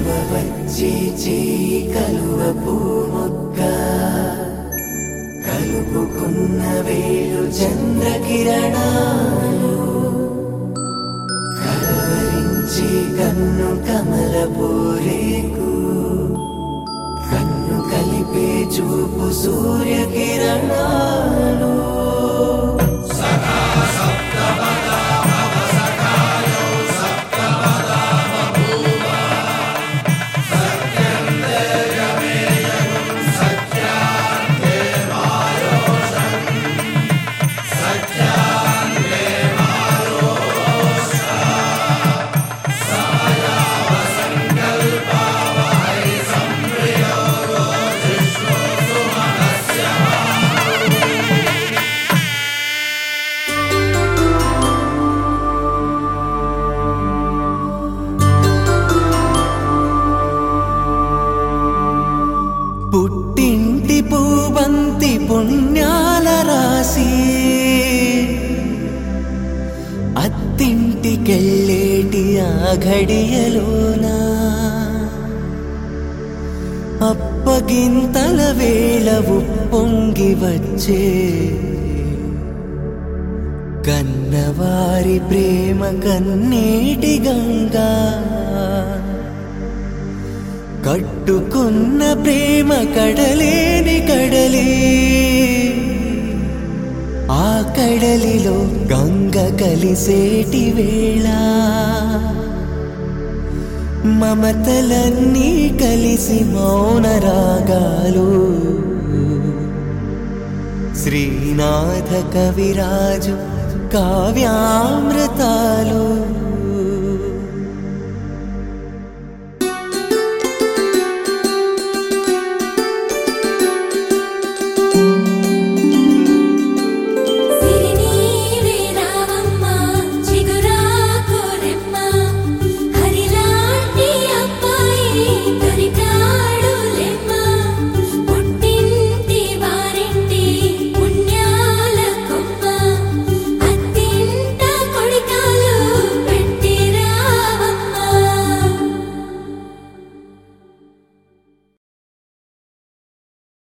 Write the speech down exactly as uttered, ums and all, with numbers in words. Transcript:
కలువ వచ్చి చేయి కలువ పూమొక్క కలుపుకున్న వేలు చంద్రకిరణాలు కలవరించి కన్ను కమల పూరేకు కన్ను కలిపే చూపు సూర్యకిరణాలు పుట్టింటి పూబంతి పుణ్యాల రాసి అత్తింటికెళ్ళేటి ఆ ఘడియలోన అప్పగింతల వేళ ఉప్పొంగి వచ్చే కన్నవారి ప్రేమ కన్నీటి గంగా కట్టుకున్న ప్రేమ కడలేని కడలి ఆ కడలిలో గంగ కలిసేటి వేళ మమతలన్నీ కలిసి మౌన రాగాలు శ్రీనాథ కవిరాజు కావ్యామృతాలు